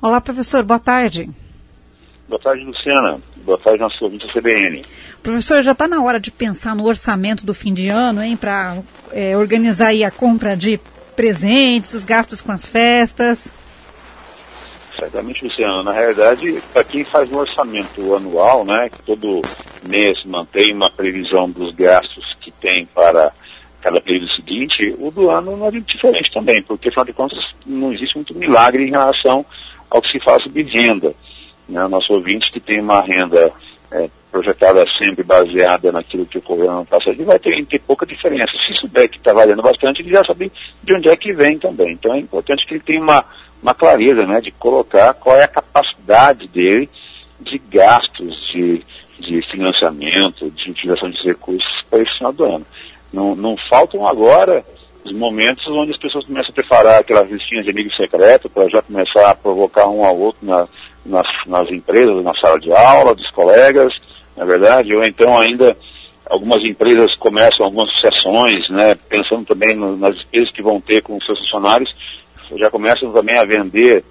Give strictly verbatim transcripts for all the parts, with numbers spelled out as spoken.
Olá, professor, boa tarde. Boa tarde, Luciana. Boa tarde, nosso ouvinte da C B N. Professor, já está na hora de pensar no orçamento do fim de ano, hein, para é, organizar aí a compra de presentes, os gastos com as festas. Certamente, Luciana. Na realidade, para quem faz um orçamento anual, né, que todo mês mantém uma previsão dos gastos que tem para cada período seguinte, o do ano não é muito diferente também, porque, afinal de contas, não existe muito milagre em relação ao que se fala sobre renda. Né? Nosso ouvinte que tem uma renda é, projetada sempre baseada naquilo que ocorreu no ano passado, ele vai ter, ter pouca diferença. Se souber que está variando bastante, ele já sabe de onde é que vem também. Então é importante que ele tenha uma, uma clareza, né, de colocar qual é a capacidade dele de gastos, de, de financiamento, de utilização de recursos para esse final do ano. Não, não faltam agora os momentos onde as pessoas começam a preparar aquelas listinhas de amigo secreto para já começar a provocar um ao outro na, nas, nas empresas, na sala de aula, dos colegas, na verdade, ou então ainda algumas empresas começam algumas sessões, né, pensando também no, nas despesas que vão ter com os seus funcionários, já começam também a vender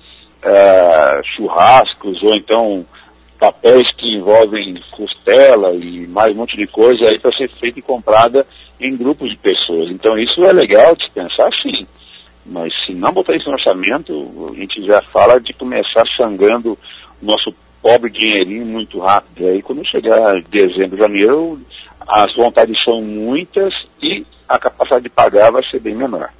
uh, churrascos ou então papéis que envolvem costela e mais um monte de coisa aí para ser feita e comprada em grupos de pessoas. Então isso é legal de se pensar, sim. Mas se não botar isso no orçamento, a gente já fala de começar sangrando o nosso pobre dinheirinho muito rápido. Aí quando chegar dezembro, janeiro, as vontades são muitas e a capacidade de pagar vai ser bem menor.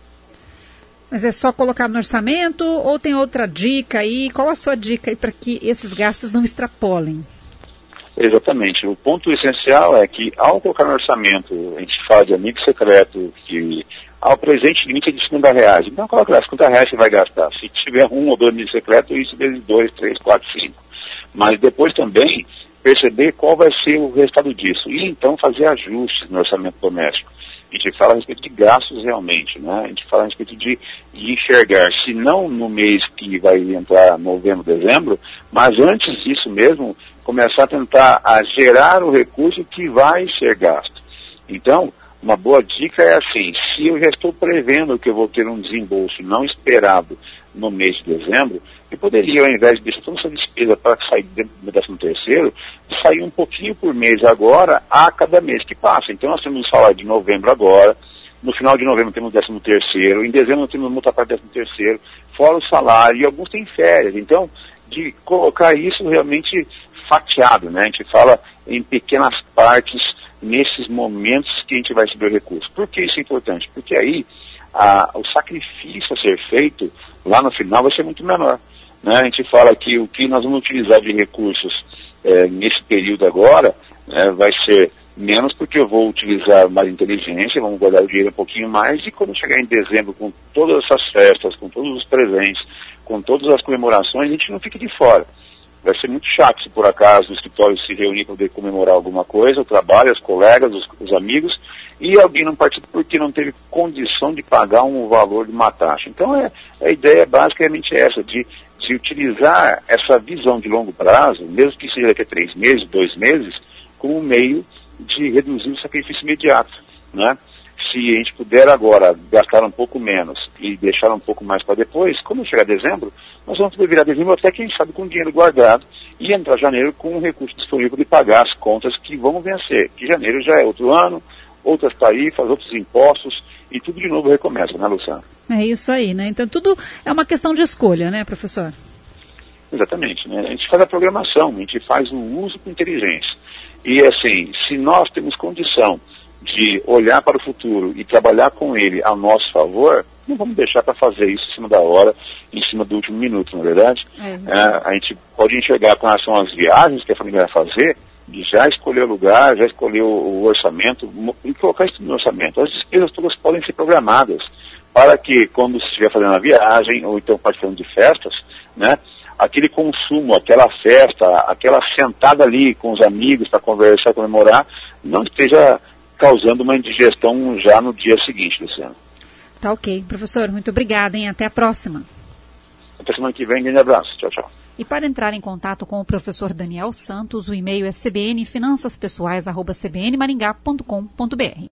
Mas é só colocar no orçamento ou tem outra dica aí? Qual a sua dica aí para que esses gastos não extrapolem? Exatamente. O ponto essencial é que, ao colocar no orçamento, a gente fala de amigo secreto, que ao presente limite é de cinquenta reais. Então, coloca lá, cinquenta reais você vai gastar. Se tiver um ou dois amigos secretos, isso vezes dois, três, quatro, cinco. Mas depois também perceber qual vai ser o resultado disso. E então fazer ajustes no orçamento doméstico. A gente fala a respeito de gastos realmente, né? A gente fala a respeito de, de enxergar, se não no mês que vai entrar novembro, dezembro, mas antes disso mesmo, começar a tentar a gerar o recurso que vai ser gasto. Então, uma boa dica é assim, se eu já estou prevendo que eu vou ter um desembolso não esperado no mês de dezembro, eu poderia, ao invés de deixar toda essa despesa para sair dentro do décimo terceiro, sair um pouquinho por mês agora, a cada mês que passa. Então nós temos o salário de novembro agora, no final de novembro temos o décimo terceiro, em dezembro nós temos multa para o décimo terceiro, fora o salário, e alguns têm férias. Então, de colocar isso realmente fatiado, né? A gente fala em pequenas partes nesses momentos que a gente vai receber o recurso. Por que isso é importante? Porque aí a, o sacrifício a ser feito lá no final vai ser muito menor. Né? A gente fala que o que nós vamos utilizar de recursos é, nesse período agora né, vai ser menos porque eu vou utilizar mais inteligência, vamos guardar o dinheiro um pouquinho mais e quando chegar em dezembro com todas essas festas, com todos os presentes, com todas as comemorações, a gente não fica de fora. Vai ser muito chato se por acaso o escritório se reunir para poder comemorar alguma coisa, o trabalho, os colegas, os, os amigos, e alguém não participa porque não teve condição de pagar um valor de uma taxa. Então é, a ideia basicamente é essa, de, de utilizar essa visão de longo prazo, mesmo que seja daqui a três meses, dois meses, como um meio de reduzir o sacrifício imediato, né? Se a gente puder agora gastar um pouco menos e deixar um pouco mais para depois, quando chegar dezembro, nós vamos poder virar dezembro até, quem sabe, com dinheiro guardado e entrar janeiro com um recurso disponível de pagar as contas que vão vencer. Que janeiro já é outro ano, outras tarifas, outros impostos e tudo de novo recomeça, né, Luciana? É isso aí, né? Então tudo é uma questão de escolha, né, professor? Exatamente, né? A gente faz a programação, a gente faz o uso com inteligência. E assim, se nós temos condição de olhar para o futuro e trabalhar com ele a nosso favor, não vamos deixar para fazer isso em cima da hora, em cima do último minuto, não é verdade? É, é, a gente pode enxergar com relação às viagens que a família vai fazer, de já escolher o lugar, já escolher o, o orçamento, e colocar isso no orçamento. As despesas todas podem ser programadas para que, quando se estiver fazendo a viagem, ou então participando de festas, né, aquele consumo, aquela festa, aquela sentada ali com os amigos para conversar, comemorar, não esteja causando uma indigestão já no dia seguinte, Luciano. Tá ok. Professor, muito obrigada, hein? Até a próxima. Até semana que vem, grande abraço. Tchau, tchau. E para entrar em contato com o professor Daniel Santos, o e-mail é c b n finanças pessoais arroba c b n maringá ponto com ponto b r.